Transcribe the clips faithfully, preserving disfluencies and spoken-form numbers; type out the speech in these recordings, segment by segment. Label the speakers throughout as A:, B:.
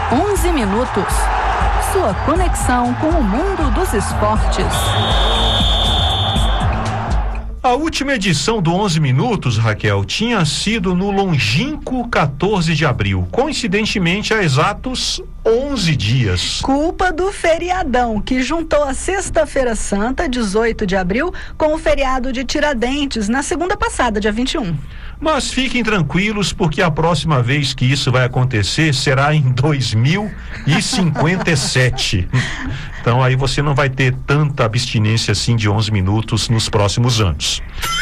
A: onze minutos. Sua conexão com o mundo dos esportes.
B: A última edição do onze minutos, Raquel, tinha sido no longínquo quatorze de abril, coincidentemente há exatos onze dias.
A: Culpa do feriadão, que juntou a Sexta-feira Santa, dezoito de abril, com o feriado de Tiradentes, na segunda passada, dia vinte e um.
B: Mas fiquem tranquilos, porque a próxima vez que isso vai acontecer será em dois mil e cinquenta e sete. Então aí você não vai ter tanta abstinência assim de onze minutos nos próximos anos.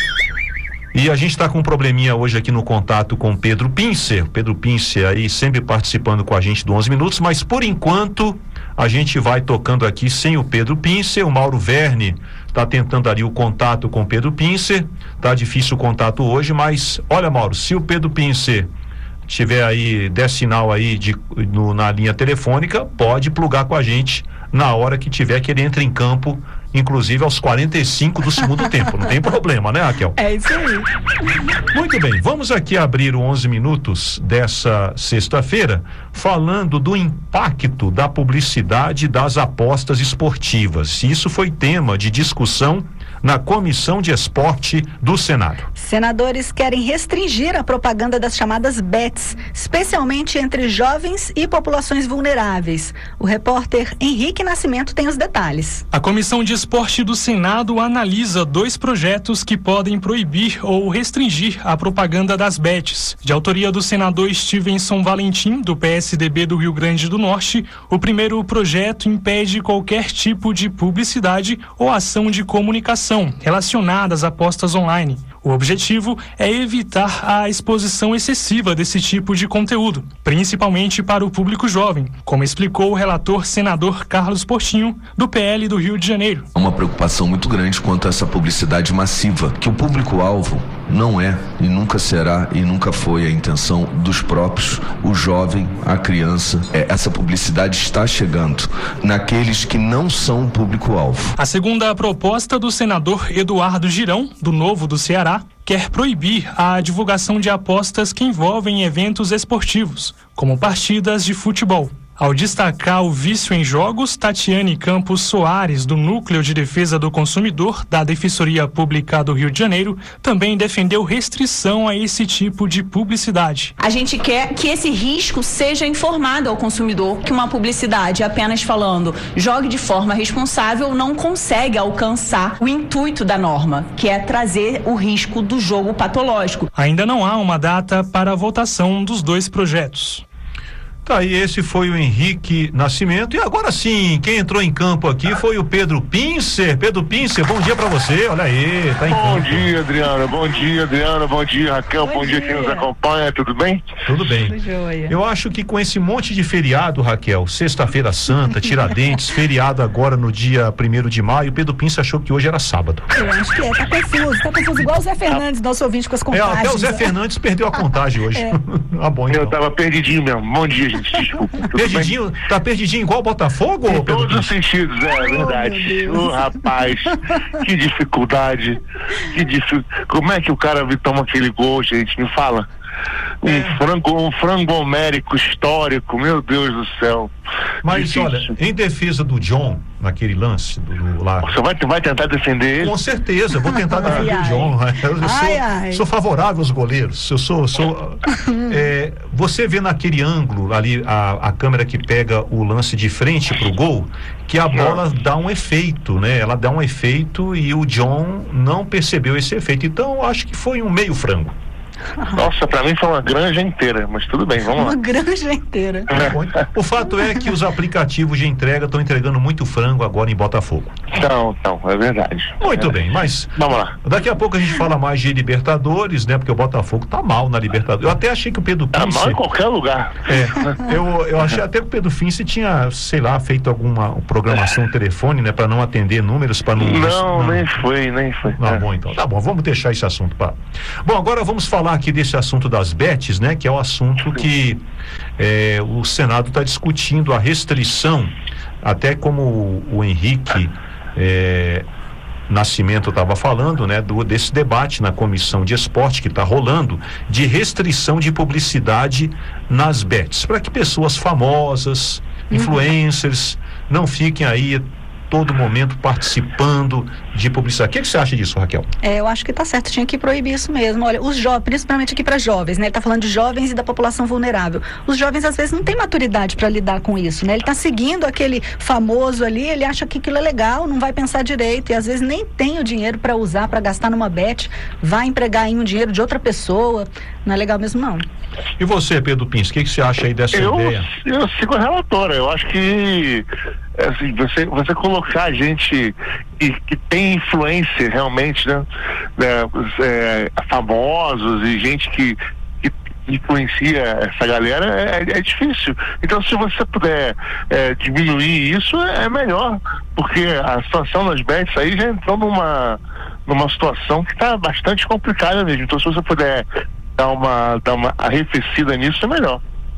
B: E a gente está com um probleminha hoje aqui no contato com Pedro Pincer. Pedro Pincer aí sempre participando com a gente do onze minutos, mas por enquanto a gente vai tocando aqui sem o Pedro Pincer. O Mauro Verne está tentando ali o contato com o Pedro Pincer. Tá difícil o contato hoje, mas olha, Mauro, se o Pedro Pincer tiver aí, der sinal aí de, no, na linha telefônica, pode plugar com a gente na hora que tiver, que ele entre em campo, inclusive aos quarenta e cinco do segundo tempo. Não tem problema, né, Raquel?
A: É isso aí.
B: Muito bem, vamos aqui abrir o onze minutos dessa sexta-feira falando do impacto da publicidade das apostas esportivas. Isso foi tema de discussão na Comissão de Esporte do Senado.
A: Senadores querem restringir a propaganda das chamadas bets, especialmente entre jovens e populações vulneráveis. O repórter Henrique Nascimento tem os detalhes.
C: A Comissão de Esporte do Senado analisa dois projetos que podem proibir ou restringir a propaganda das bets. De autoria do senador Stevenson Valentim, do P S D B do Rio Grande do Norte, o primeiro projeto impede qualquer tipo de publicidade ou ação de comunicação relacionadas a apostas online. O objetivo é evitar a exposição excessiva desse tipo de conteúdo, principalmente para o público jovem, como explicou o relator senador Carlos Portinho, do P L do Rio de Janeiro.
D: Há uma preocupação muito grande quanto a essa publicidade massiva, que o público-alvo não é e nunca será e nunca foi a intenção dos próprios, o jovem, a criança. É, essa publicidade está chegando naqueles que não são público-alvo.
C: A segunda proposta do senador Eduardo Girão, do Novo do Ceará, quer proibir a divulgação de apostas que envolvem eventos esportivos, como partidas de futebol. Ao destacar o vício em jogos, Tatiane Campos Soares, do Núcleo de Defesa do Consumidor da Defensoria Pública do Rio de Janeiro, também defendeu restrição a esse tipo de publicidade.
E: A gente quer que esse risco seja informado ao consumidor, que uma publicidade apenas falando jogue de forma responsável não consegue alcançar o intuito da norma, que é trazer o risco do jogo patológico.
C: Ainda não há uma data para a votação dos dois projetos.
B: Tá, e esse foi o Henrique Nascimento. E agora sim, quem entrou em campo aqui foi o Pedro Pincer. Pedro Pincer, bom dia pra você. Olha aí, tá em
F: bom
B: campo.
F: Bom dia, Adriana. Bom dia, Adriana. Bom dia, Raquel. Bom, bom dia, dia quem nos acompanha. Tudo bem?
B: Tudo bem. Tudo jóia. Eu acho que com esse monte de feriado, Raquel, Sexta-feira Santa, Tiradentes, feriado agora no dia primeiro de maio, Pedro Pincer achou que hoje era sábado.
A: Eu acho que é, tá confuso, tá confuso, igual o Zé Fernandes, nosso ouvinte com as contagens.
B: É, até o Zé Fernandes perdeu a contagem hoje.
A: É.
B: Ah, bom, então.
F: Eu tava perdidinho mesmo. Bom dia, gente. Desculpa.
B: Perdidinho, bem? Tá perdidinho igual o Botafogo?
F: Em todos os sentidos, é, é verdade. Ô, oh, rapaz, que dificuldade. Que dific... Como é que o cara toma aquele gol, gente? Me fala. Um, é. frango, um frango homérico histórico, meu Deus do céu.
B: Mas
F: difícil.
B: Olha, em defesa do John, naquele lance do, do lá.
F: Você vai, vai tentar defender ele?
B: Com certeza, vou tentar defender ai, o John. Eu, eu
A: ai,
B: sou,
A: ai.
B: sou favorável aos goleiros. Eu sou. sou é, você vê naquele ângulo ali, a, a câmera que pega o lance de frente pro gol, que a bola não. dá um efeito, né? Ela dá um efeito e o John não percebeu esse efeito. Então, eu acho que foi um meio frango.
F: Nossa, pra mim foi uma granja inteira, mas tudo bem, vamos
A: uma
F: lá.
A: Uma granja inteira.
B: É. O fato é que os aplicativos de entrega estão entregando muito frango agora em Botafogo.
F: Então, então, é verdade.
B: Muito
F: é.
B: bem, mas
F: vamos lá.
B: Daqui a pouco a gente fala mais de Libertadores, né? Porque o Botafogo tá mal na Libertadores. Eu até achei que o Pedro Pincer...
F: Tá mal em qualquer lugar.
B: É, eu, eu achei até que o Pedro Pincer tinha, sei lá, feito alguma programação telefone, né? Pra não atender números, pra não...
F: Não, não, nem foi, nem foi.
B: Não,
F: é.
B: bom, então, tá bom, vamos deixar esse assunto para... Bom, agora vamos falar aqui desse assunto das bets, né? Que é o assunto que é, o Senado está discutindo a restrição, até como o, o Henrique é, Nascimento estava falando, né, do, desse debate na comissão de esporte que está rolando, de restrição de publicidade nas bets, para que pessoas famosas, influencers, não fiquem aí todo momento participando de publicidade. O que, que você acha disso, Raquel?
A: É, eu acho que tá certo, tinha que proibir isso mesmo. Olha, os jovens, principalmente aqui para jovens, né? Ele tá falando de jovens e da população vulnerável. Os jovens às vezes não têm maturidade para lidar com isso, né? Ele tá seguindo aquele famoso ali, ele acha que aquilo é legal, não vai pensar direito e às vezes nem tem o dinheiro para usar, para gastar numa bet, vai empregar em um dinheiro de outra pessoa. Não é legal mesmo, não.
B: E você, Pedro Pins, o que, que você acha aí dessa
F: eu,
B: ideia?
F: Eu sigo a relatora. Eu acho que assim, você, você colocar gente que, que tem influência realmente, né? É, é, famosos e gente que, que influencia essa galera é, é difícil. Então, se você puder é, diminuir isso, é, é melhor, porque a situação das bets aí já entrou numa, numa situação que está bastante complicada mesmo. Então, se você puder dar uma, dar uma arrefecida nisso, é melhor.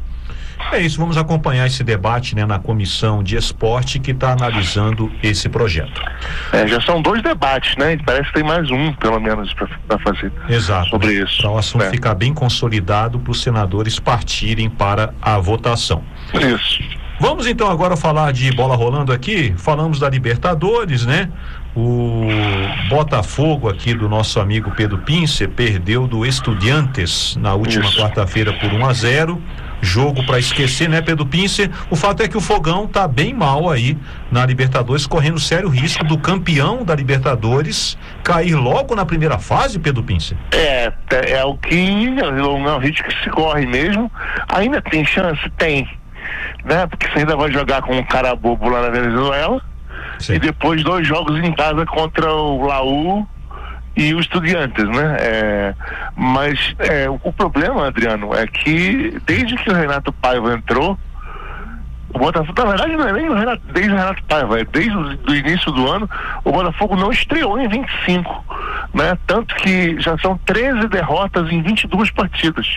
B: É isso, vamos acompanhar esse debate, né, na comissão de esporte que está analisando esse projeto.
F: É, já são dois debates, né? Parece que tem mais um, pelo menos, para fazer.
B: Exato.
F: Sobre isso.
B: Para o assunto
F: é.
B: ficar bem consolidado, para os senadores partirem para a votação.
F: Isso.
B: Vamos então agora falar de bola rolando aqui. Falamos da Libertadores, né? O Botafogo aqui do nosso amigo Pedro Pincer perdeu do Estudiantes na última quarta-feira por um a zero. Jogo para esquecer, né, Pedro Pincer? O fato é que o Fogão tá bem mal aí na Libertadores, correndo sério risco do campeão da Libertadores cair logo na primeira fase, Pedro Pincer.
F: É, é o que é o risco que se corre mesmo. Ainda tem chance? Tem, né? Porque você ainda vai jogar com um cara bobo lá na Venezuela. Sim. E depois dois jogos em casa contra o Laú e os Estudiantes, né? É, mas é, o, o problema, Adriano, é que desde que o Renato Paiva entrou, o Botafogo, na verdade não é nem o Renato, desde o Renato Paiva, é desde o início do ano, o Botafogo não estreou em vinte e cinco, né? Tanto que já são treze derrotas em vinte e duas partidas.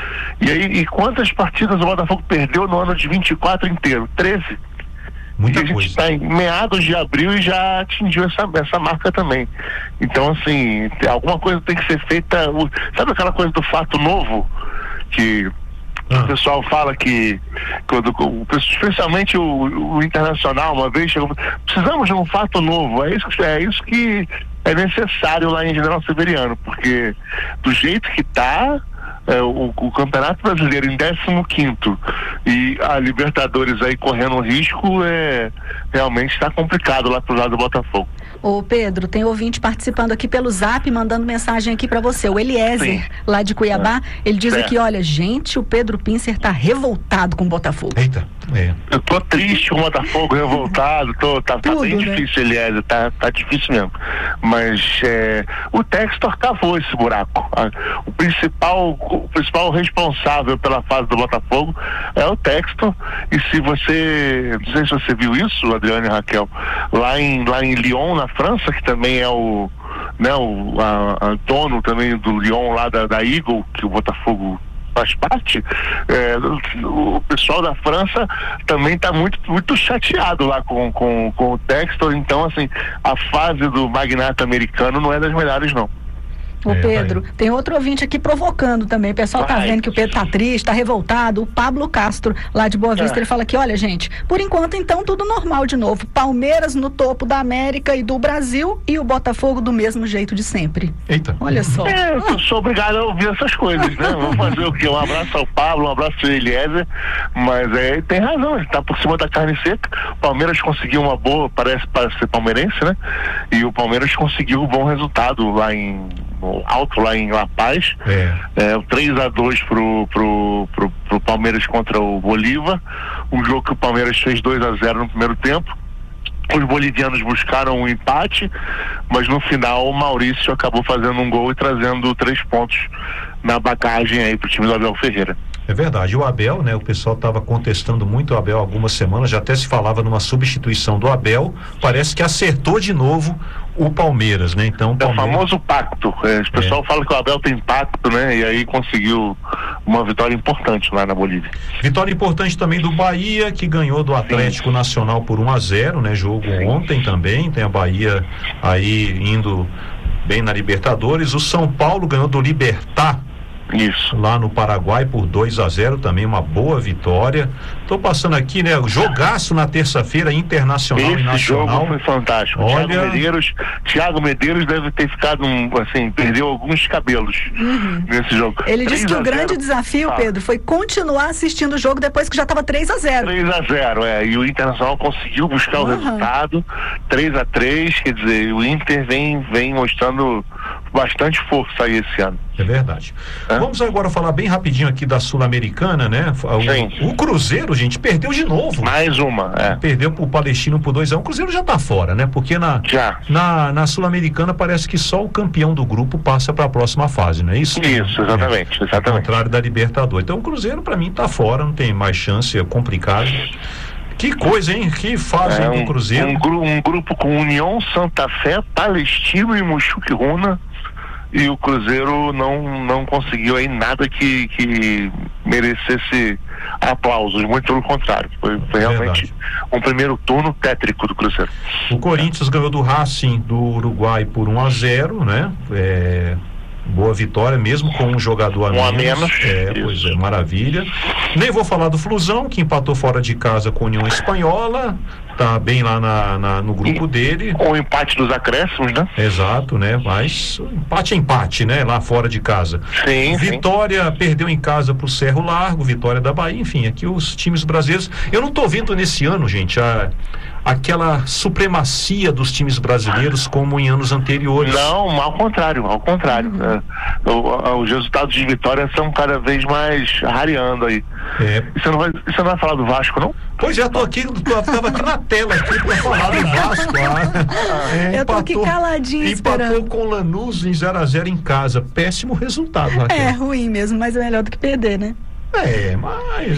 F: E aí, e quantas partidas o Botafogo perdeu no ano de vinte e quatro inteiro? treze.
B: Muita
F: e a gente
B: coisa.
F: está em meados de abril e já atingiu essa, essa marca também. Então, assim, alguma coisa tem que ser feita. Sabe aquela coisa do fato novo? Que ah. o pessoal fala que, quando, especialmente o, o Internacional, uma vez chegou, precisamos de um fato novo. É isso, é isso que é necessário lá em General Severiano, porque do jeito que está. É, o, o Campeonato Brasileiro em décimo quinto e a Libertadores aí correndo risco, é, realmente está complicado lá pro lado do Botafogo.
A: Ô Pedro, tem ouvinte participando aqui pelo Zap, mandando mensagem aqui para você, o Eliezer, Sim. lá de Cuiabá, é. ele diz é. aqui, olha, gente, o Pedro Pincer tá revoltado com o Botafogo.
B: Eita, é.
F: Eu tô triste com o Botafogo, revoltado, tô, tá, tá Tudo, bem né? difícil, Eliezer, tá, tá difícil mesmo, mas é, o Textor cavou esse buraco. O principal, o principal responsável pela fase do Botafogo é o Textor, e se você, não sei se você viu isso, Adriano e Raquel, lá em, lá em Lyon, na França, que também é o, né, o a, a dono também do Lyon lá da, da Eagle, que o Botafogo faz parte, é, o, o pessoal da França também está muito, muito chateado lá com, com, com o Textor. Então, assim, a fase do magnata americano não é das melhores, não.
A: Ô Pedro, é, tem outro ouvinte aqui provocando também. O pessoal vai. tá vendo que o Pedro tá triste, tá revoltado. O Pablo Castro, lá de Boa Vista, é. ele fala aqui, olha gente, por enquanto então tudo normal de novo. Palmeiras no topo da América e do Brasil e o Botafogo do mesmo jeito de sempre.
B: Eita.
A: Olha só.
F: É, eu sou obrigado a ouvir essas coisas, né? Vamos fazer o quê? Um abraço ao Pablo, um abraço ao Eliezer, mas é, ele tem razão, ele tá por cima da carne seca. O Palmeiras conseguiu uma boa, parece para ser palmeirense, né? E o Palmeiras conseguiu um bom resultado lá em alto lá em La Paz, é. É, o três a dois pro, pro, pro, pro Palmeiras contra o Bolívar, um jogo que o Palmeiras fez dois a zero no primeiro tempo. Os bolivianos buscaram um empate, mas no final o Maurício acabou fazendo um gol e trazendo três pontos na bagagem aí pro time do Abel Ferreira.
B: É verdade. O Abel, né? O pessoal estava contestando muito o Abel há algumas semanas, já até se falava numa substituição do Abel. Parece que acertou de novo o Palmeiras, né? Então, Palmeiras...
F: É o famoso pacto. É, o pessoal é. fala que o Abel tem pacto, né? E aí conseguiu uma vitória importante lá na Bolívia.
B: Vitória importante também do Bahia, que ganhou do Atlético Sim. Nacional por um a zero, né? Jogo Sim. ontem também. Tem a Bahia aí indo bem na Libertadores. O São Paulo ganhou do Libertad.
F: Isso.
B: Lá no Paraguai por dois a zero, também uma boa vitória. Tô passando aqui, né? O jogaço na terça-feira, Internacional
F: Esse
B: e Nacional.
F: Esse jogo foi fantástico.
B: Olha...
F: Thiago Medeiros, Thiago Medeiros deve ter ficado, um, assim, perdeu alguns cabelos uhum. nesse jogo.
A: Ele disse que o grande desafio, ah. Pedro, foi continuar assistindo o jogo depois que já estava três a zero.
F: três a zero, é. E o Internacional conseguiu buscar uhum. o resultado. três a três, quer dizer, o Inter vem, vem mostrando bastante força aí esse ano.
B: É verdade. É? Vamos agora falar bem rapidinho aqui da Sul-Americana, né? O, o Cruzeiro, gente, perdeu de novo.
F: Mais uma, é.
B: Perdeu pro Palestino por dois a um. O Cruzeiro já tá fora, né? Porque na,
F: já. na,
B: na Sul-Americana parece que só o campeão do grupo passa para a próxima fase, não é isso?
F: Isso, exatamente, é. exatamente.
B: Ao contrário da Libertadores. Então o Cruzeiro, para mim, tá fora, não tem mais chance, é complicado. Que coisa, hein? Que fase é,
F: um,
B: do Cruzeiro.
F: Um, gru, um grupo com União, Santa Fé, Palestino e Muxuquiruna. E o Cruzeiro não, não conseguiu aí nada que, que merecesse aplausos, muito pelo contrário. Foi, foi realmente Verdade. um primeiro turno tétrico do Cruzeiro.
B: O Corinthians ganhou do Racing do Uruguai por um a zero, né? É, boa vitória, mesmo com um jogador a menos.
F: Um a menos.
B: É, pois é, maravilha. Nem vou falar do Flusão, que empatou fora de casa com a União Espanhola. Tá bem lá na, na, no grupo e, dele.
F: Com o empate dos acréscimos, né?
B: Exato, né? Mas empate é empate, né? Lá fora de casa.
F: Sim,
B: Vitória
F: sim.
B: perdeu em casa pro Cerro Largo, Vitória da Bahia, enfim, aqui os times brasileiros. Eu não tô vendo nesse ano, gente, a, aquela supremacia dos times brasileiros como em anos anteriores.
F: Não, ao contrário, ao contrário. Uhum. É, o, os resultados de Vitória são cada vez mais rareando aí.
B: É.
F: E você não vai, você não vai falar do Vasco, não?
B: Pois é, eu tô aqui, tô, tava aqui na tela aqui pra falar do Vasco. Ah,
A: é, eu tô empatou, aqui caladinho
B: empatou
A: esperando.
B: com o Lanús em zero a zero em casa. Péssimo resultado, Raquel.
A: É, ruim mesmo, mas é melhor do que perder, né?
B: É, mas...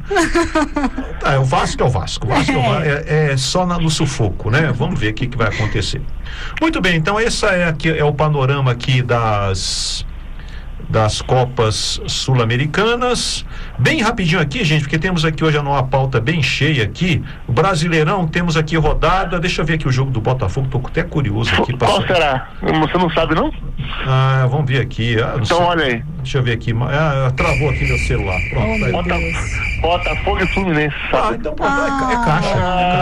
B: tá, o Vasco é o Vasco. O Vasco é, é, é só na, no sufoco, né? Vamos ver o que, que vai acontecer. Muito bem, então esse é, aqui, é o panorama aqui das... das Copas Sul-Americanas. Bem rapidinho aqui, gente, porque temos aqui hoje uma pauta bem cheia aqui. O Brasileirão, temos aqui rodada. Deixa eu ver aqui o jogo do Botafogo, tô até curioso aqui.
F: Qual pra... será? Você não sabe, não?
B: Ah, vamos ver aqui. Ah,
F: então
B: sei.
F: Olha aí.
B: Deixa eu ver aqui. Ah, travou aqui meu celular. Pronto,
A: oh,
F: Bota... Botafogo e Fluminense, sabe?
B: Ah, então pronto, ah, é, é caixa.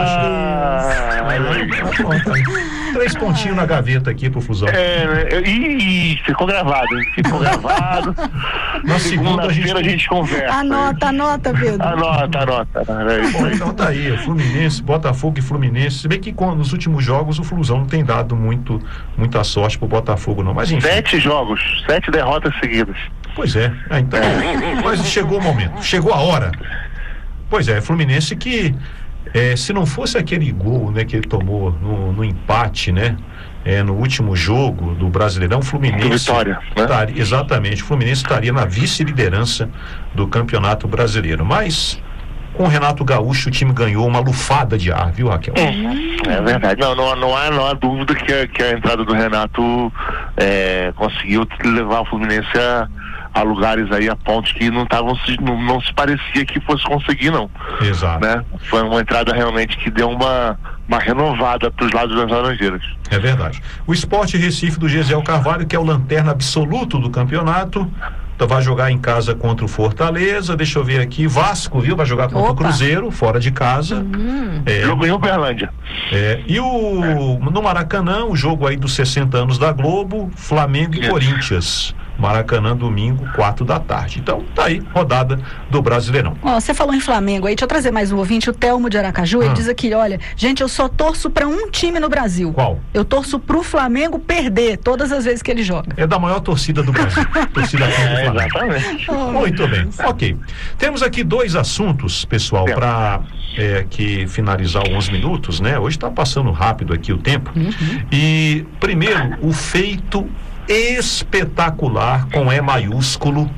F: Ah,
B: é caixa. Ah, pronto, aí. Três pontinhos na gaveta aqui pro Flusão.
F: É, né? Ih, ficou gravado, hein? Ficou gravado.
B: Na segunda a gente...
F: a gente conversa.
A: Anota, anota, Pedro.
F: Anota, anota.
B: Bom, então tá aí, Fluminense, Botafogo e Fluminense. Se bem que com, nos últimos jogos o Flusão não tem dado muito, muita sorte pro Botafogo, não. Mas enfim.
F: Sete jogos, sete derrotas seguidas.
B: Pois é, é então. Mas chegou o momento, chegou a hora. Pois é, Fluminense que é, se não fosse aquele gol, né, que ele tomou no, no empate, né? É, no último jogo do Brasileirão, o Fluminense
F: Vitória, né?
B: estaria, exatamente, o Fluminense estaria na vice-liderança do Campeonato Brasileiro, mas com o Renato Gaúcho o time ganhou uma lufada de ar, viu, Raquel?
F: É, é verdade, não, não, não, há, não há dúvida que a, que a entrada do Renato é, conseguiu levar o Fluminense a, a lugares aí, a pontos que não estavam, não, não se parecia que fosse conseguir, não.
B: Exato.
F: Né? Foi uma entrada realmente que deu uma uma renovada para os lados das Laranjeiras.
B: É verdade. O Sport Recife do Gesiel Carvalho, que é o lanterna absoluto do campeonato, vai jogar em casa contra o Fortaleza. Deixa eu ver aqui, Vasco, viu? Vai jogar contra Opa. o Cruzeiro, fora de casa.
F: Uhum. É, jogo em Uberlândia.
B: É, e o, é. no Maracanã, o jogo aí dos sessenta anos da Globo, Flamengo e é. Corinthians. Maracanã, domingo, quatro da tarde. Então, tá aí, rodada do Brasileirão.
A: Ó, você falou em Flamengo aí, deixa eu trazer mais um ouvinte, o Telmo de Aracaju, ah. ele diz aqui, olha, gente, eu só torço pra um time no Brasil.
B: Qual?
A: Eu torço pro Flamengo perder todas as vezes que ele joga.
B: É da maior torcida do Brasil. Torcida aqui do Flamengo.
F: Exatamente.
A: Oh,
B: muito bem, ok. Temos aqui dois assuntos, pessoal, para é, que finalizar alguns minutos, né? Hoje tá passando rápido aqui o tempo. Uhum. E, primeiro, o feito espetacular com E maiúsculo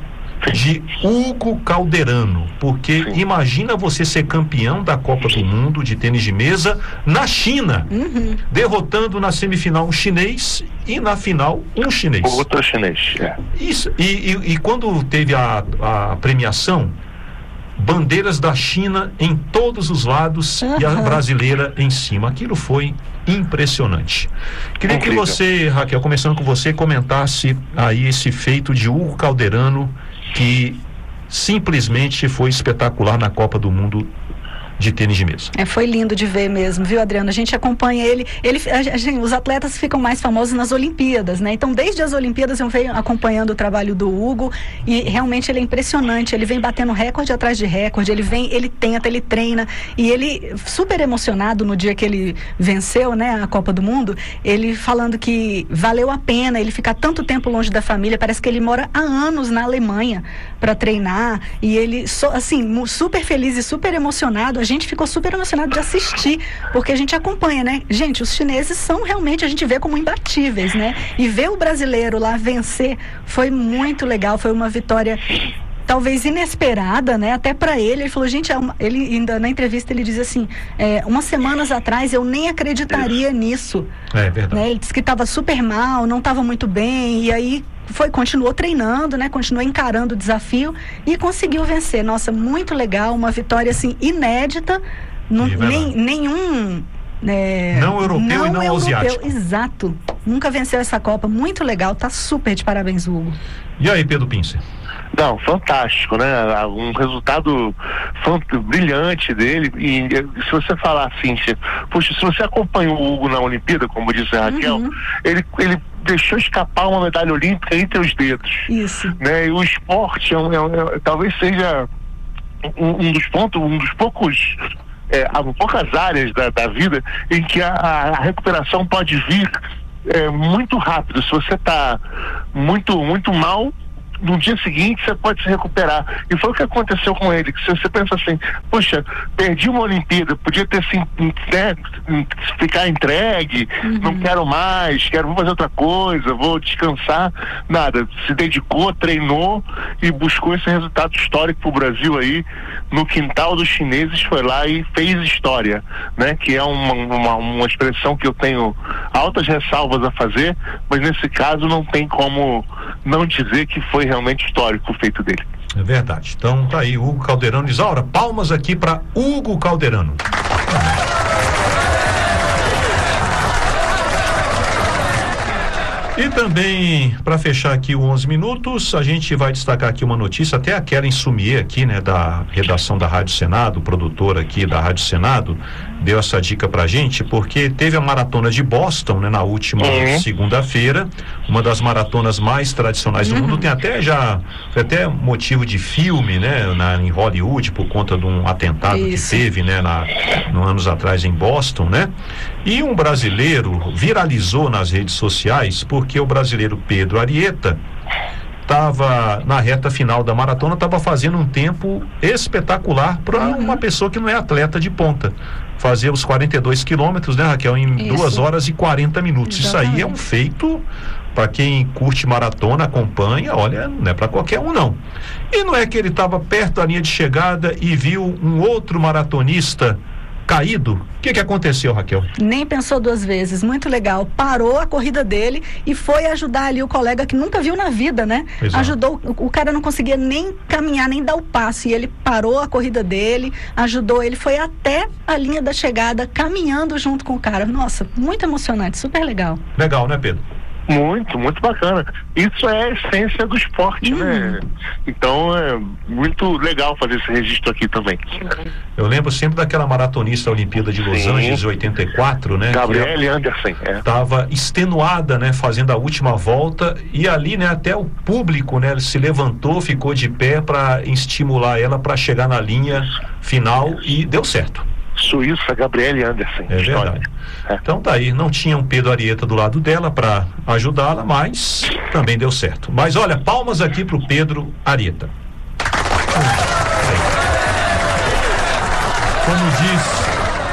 B: de Hugo Calderano, porque Sim. imagina você ser campeão da Copa do Mundo de tênis de mesa na China, uhum. derrotando na semifinal um chinês e na final um chinês.
F: Outro chinês, é.
B: Isso, e, e, e quando teve a, a premiação, bandeiras da China em todos os lados uhum. e a brasileira em cima. Aquilo foi impressionante. Queria Incrível. que você, Raquel, começando com você, comentasse aí esse feito de Hugo Calderano, que simplesmente foi espetacular na Copa do Mundo de tênis de mesa.
A: É, foi lindo de ver mesmo, viu, Adriano? A gente acompanha ele, ele a gente, os atletas ficam mais famosos nas Olimpíadas, né? Então, desde as Olimpíadas eu venho acompanhando o trabalho do Hugo e realmente ele é impressionante, ele vem batendo recorde atrás de recorde, ele vem, ele tenta, ele treina e ele, super emocionado no dia que ele venceu, né, a Copa do Mundo, ele falando que valeu a pena ele ficar tanto tempo longe da família, parece que ele mora há anos na Alemanha para treinar e ele, so, assim, super feliz e super emocionado. A gente ficou super emocionado de assistir, porque a gente acompanha, né? Gente, os chineses são realmente, a gente vê como imbatíveis, né? E ver o brasileiro lá vencer foi muito legal, foi uma vitória talvez inesperada, né? Até para ele, ele falou, gente, ele ainda na entrevista ele diz assim, é, umas semanas atrás eu nem acreditaria nisso.
B: É verdade.
A: Né? Ele disse que estava super mal, não estava muito bem, e aí foi, continuou treinando, né? Continuou encarando o desafio e conseguiu vencer. Nossa, muito legal, uma vitória assim inédita, não, nem, nenhum é,
B: não europeu
A: não
B: e não
A: europeu,
B: asiático.
A: Exato. Nunca venceu essa Copa, muito legal, tá super de parabéns, Hugo.
B: E aí, Pedro Pincer?
F: Não, fantástico, né? Um resultado fant- brilhante dele. E se você falar assim, se, poxa, se você acompanhou o Hugo na Olimpíada, como disse a Raquel, uhum. ele, ele deixou escapar uma medalha olímpica entre os dedos.
A: Isso.
F: Né? E o esporte é um, é um, é, talvez seja um, um dos pontos, um dos poucos. É, há poucas áreas da, da vida em que a, a recuperação pode vir é, muito rápido. Se você está muito, muito mal, no dia seguinte você pode se recuperar. E foi o que aconteceu com ele, que se você pensa assim, poxa, perdi uma Olimpíada, podia ter se, né, ficar entregue, uhum. não quero mais, quero vou fazer outra coisa, vou descansar, nada, se dedicou, treinou e buscou esse resultado histórico pro Brasil aí, no quintal dos chineses, foi lá e fez história, né, que é uma, uma, uma expressão que eu tenho altas ressalvas a fazer, mas nesse caso não tem como não dizer que foi realmente histórico o feito dele.
B: É verdade. Então tá aí, Hugo Calderano. Isaura, palmas aqui para Hugo Calderano. E também, para fechar aqui o onze minutos, a gente vai destacar aqui uma notícia, até a Keren Sumier aqui, né, da redação da Rádio Senado, produtora aqui da Rádio Senado, deu essa dica pra gente, porque teve a maratona de Boston, né, na última uhum. segunda-feira, uma das maratonas mais tradicionais do uhum. mundo, tem até já, foi até motivo de filme, né, na, em Hollywood, por conta de um atentado Isso. que teve, né, na, no anos atrás em Boston, né, e um brasileiro viralizou nas redes sociais, porque o brasileiro Pedro Arieta estava na reta final da maratona, estava fazendo um tempo espetacular para uhum. uma pessoa que não é atleta de ponta. Fazer os quarenta e dois quilômetros, né, Raquel, em Isso. duas horas e quarenta minutos. Exatamente. Isso aí é um feito para quem curte maratona, acompanha, olha, não é para qualquer um não. E não é que ele estava perto da linha de chegada e viu um outro maratonista caído? O que que aconteceu, Raquel?
A: Nem pensou duas vezes, muito legal, parou a corrida dele e foi ajudar ali o colega que nunca viu na vida, né? Exato. Ajudou, o, o cara não conseguia nem caminhar, nem dar o passo, e ele parou a corrida dele, ajudou, ele foi até a linha da chegada, caminhando junto com o cara. Nossa, muito emocionante, super legal.
B: Legal, né, Pedro?
F: Muito, muito bacana. Isso é a essência do esporte, uhum. né? Então é muito legal fazer esse registro aqui também.
B: Eu lembro sempre daquela maratonista Olimpíada de Los Sim. Angeles oitenta e quatro, né?
F: Gabriele Anderson, é.
B: Tava extenuada, né? Fazendo a última volta e ali, né? Até o público, né? Se levantou, ficou de pé para estimular ela para chegar na linha final e deu certo.
F: Suíça, Gabriele Anderson.
B: É verdade. É. Então tá aí, não tinha um Pedro Arieta do lado dela para ajudá-la, mas também deu certo. Mas olha, palmas aqui pro Pedro Arieta. Como diz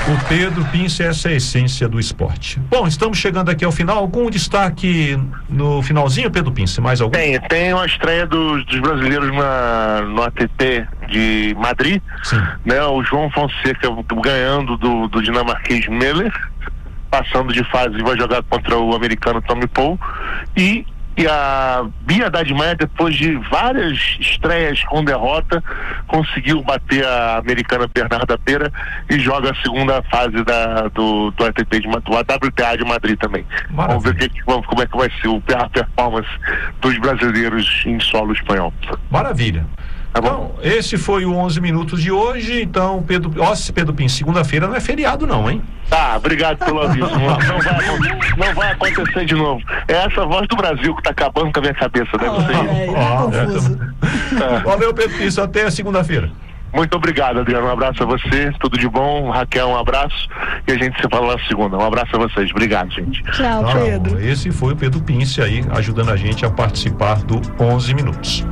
B: O Pedro Pince, essa é a essência do esporte. Bom, estamos chegando aqui ao final. Algum destaque no finalzinho, Pedro Pince? Mais algum?
F: Tem, tem uma estreia dos, dos brasileiros na, no A T P de Madrid.
B: Sim.
F: Né? O João Fonseca ganhando do, do dinamarquês Meller, passando de fase e vai jogar contra o americano Tommy Paul. E E a Bia Haddad Maia, depois de várias estreias com derrota, conseguiu bater a americana Bernarda Pera e joga a segunda fase da, do, do A T P de, do A W T A de Madrid também.
B: Maravilha.
F: Vamos ver que, como é que vai ser o, a performance dos brasileiros em solo espanhol.
B: Maravilha.
F: Tá bom?
B: Então, esse foi o onze minutos de hoje. Então, Pedro, ó, Pedro Pince, segunda-feira não é feriado não, hein?
F: Tá, obrigado pelo aviso. Não, não, vai, não vai acontecer de novo. É essa voz do Brasil que tá acabando com a minha cabeça, deve ser isso.
A: É, tá
B: Ó,
A: confuso.
B: é, Valeu, Pedro Pince, até segunda-feira.
F: Muito obrigado, Adriano. Um abraço a você, tudo de bom. Raquel, um abraço. E a gente se fala na segunda. Um abraço a vocês. Obrigado, gente.
A: Tchau,
B: Não,
A: Pedro.
B: esse foi o Pedro Pince aí, ajudando a gente a participar do onze minutos.